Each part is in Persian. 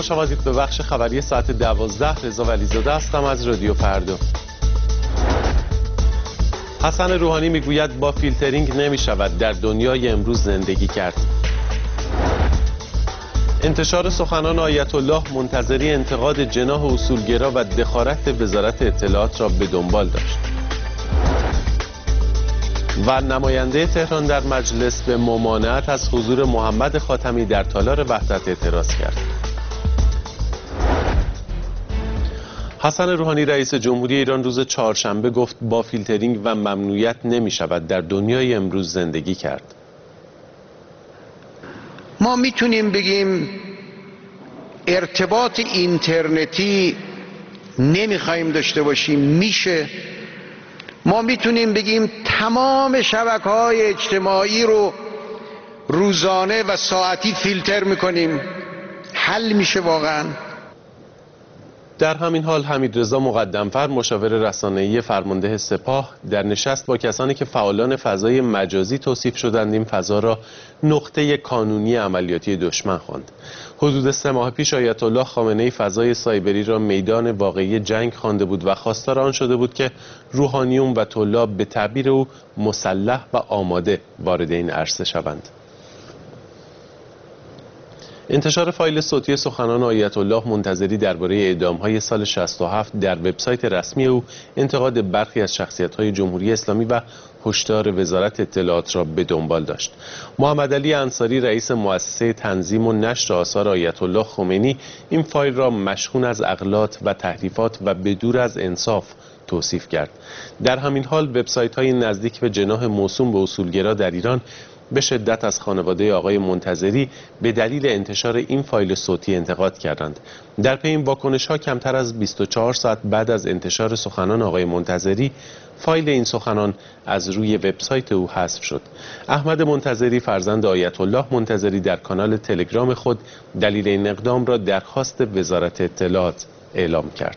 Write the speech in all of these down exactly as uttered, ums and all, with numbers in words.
خوش آمدید به بخش خبری ساعت دوازده. رضا ولیزاده هستم از رادیو فردا. حسن روحانی میگوید با فیلترینگ نمی شود در دنیای امروز زندگی کرد. انتشار سخنان آیت الله منتظری انتقاد جناح اصولگرا و دخالت وزارت اطلاعات را به دنبال داشت. و نماینده تهران در مجلس به ممانعت از حضور محمد خاتمی در تالار وحدت اعتراض کرد. حسن روحانی رئیس جمهوری ایران روز چهارشنبه گفت با فیلترینگ و ممنوعیت نمی شود در دنیای امروز زندگی کرد. ما میتونیم بگیم ارتباط اینترنتی نمیخوایم داشته باشیم، میشه. ما میتونیم بگیم تمام شبکه‌های اجتماعی رو روزانه و ساعتی فیلتر میکنیم، حل میشه واقعا. در همین حال حمیدرضا مقدم‌فر مشاور رسانه‌ای فرمانده سپاه در نشست با کسانی که فعالان فضای مجازی توصیف شدند این فضا را نقطه کانونی عملیاتی دشمن خواند. حدود سه ماه پیش آیت الله خامنه‌ای فضای سایبری را میدان واقعی جنگ خوانده بود و خواستار آن شده بود که روحانیون و طلاب به تعبیر او مسلح و آماده وارد این عرصه شوند. انتشار فایل صوتی سخنان آیت الله منتظری درباره اعدام‌های سال شصت و هفت در وبسایت رسمی او انتقاد برخی از شخصیت‌های جمهوری اسلامی و هشدار وزارت اطلاعات را به دنبال داشت. محمد علی انصاری رئیس مؤسسه تنظیم و نشر آثار آیت الله خمینی این فایل را مشحون از اغلاط و تحریفات و بدور از انصاف توصیف کرد. در همین حال وبسایت‌های نزدیک به جناح موسوم به اصولگرا در ایران به شدت از خانواده آقای منتظری به دلیل انتشار این فایل صوتی انتقاد کردند. در پی این واکنش‌ها کمتر از بیست و چهار ساعت بعد از انتشار سخنان آقای منتظری فایل این سخنان از روی وبسایت او حذف شد. احمد منتظری فرزند آیت الله منتظری در کانال تلگرام خود دلیل این اقدام را درخواست وزارت اطلاعات اعلام کرد.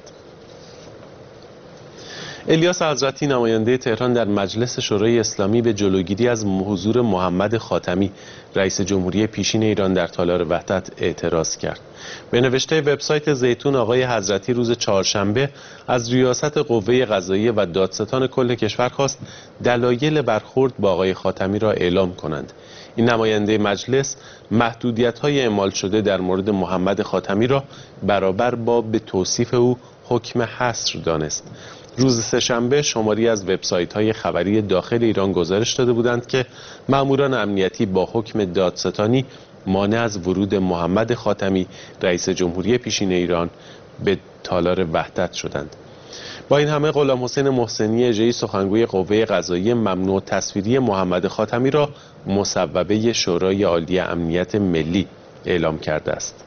الیاس حضرتی نماینده تهران در مجلس شورای اسلامی به جلوگیری از حضور محمد خاتمی رئیس جمهوری پیشین ایران در تالار وحدت اعتراض کرد. به نوشته وبسایت زیتون آقای حضرتی روز چهارشنبه از ریاست قوه قضاییه و دادستان کل کشور خواست دلایل برخورد با آقای خاتمی را اعلام کنند. این نماینده مجلس محدودیت‌های اعمال شده در مورد محمد خاتمی را برابر با به توصیف او حکم حصر دانست. روز سه‌شنبه شماری از وبسایت‌های خبری داخل ایران گزارش داده بودند که ماموران امنیتی با حکم دادستانی مانع از ورود محمد خاتمی رئیس جمهوری پیشین ایران به تالار وحدت شدند. با این همه غلام حسین محسنی اژه‌ای سخنگوی قوه قضاییه ممنوع تصویری محمد خاتمی را مصوبه شورای عالی امنیت ملی اعلام کرده است.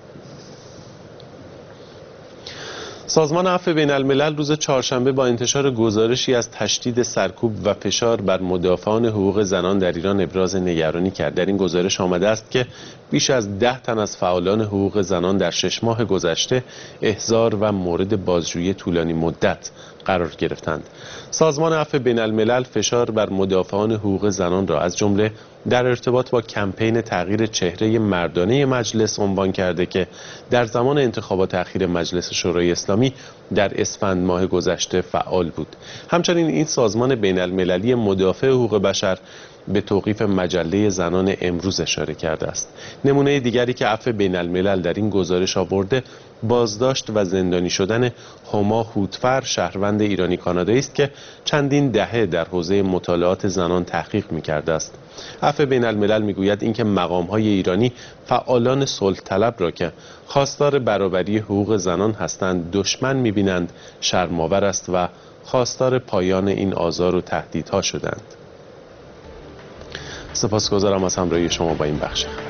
سازمان عفو بین الملل روز چهارشنبه با انتشار گزارشی از تشدید سرکوب و فشار بر مدافعان حقوق زنان در ایران ابراز نگرانی کرد. در این گزارش آمده است که بیش از ده تن از فعالان حقوق زنان در شش ماه گذشته احضار و مورد بازجویی طولانی مدت قرار گرفتند. سازمان عفو بین الملل فشار بر مدافعان حقوق زنان را از جمله در ارتباط با کمپین تغییر چهره مردانه مجلس عنوان کرده که در زمان انتخابات اخیر مجلس شورای اسلامی در اسفند ماه گذشته فعال بود. همچنین این سازمان بین المللی مدافع حقوق بشر به توقیف مجله زنان امروز اشاره کرده است. نمونه دیگری که عفو بین الملل در این گزارش آورده بازداشت و زندانی شدن هما هوتفر شهروند ایرانی کانادایی است که چندین دهه در حوزه مطالعات زنان تحقیق می‌کرده است. عفو بین الملل میگوید اینکه مقام‌های ایرانی فعالان صلح طلب را که خواستار برابری حقوق زنان هستند دشمن می‌بینند شرم‌آور است و خواستار پایان این آزار و تهدیدها شدند. سپاسگزارم از همراهی شما با این بخش.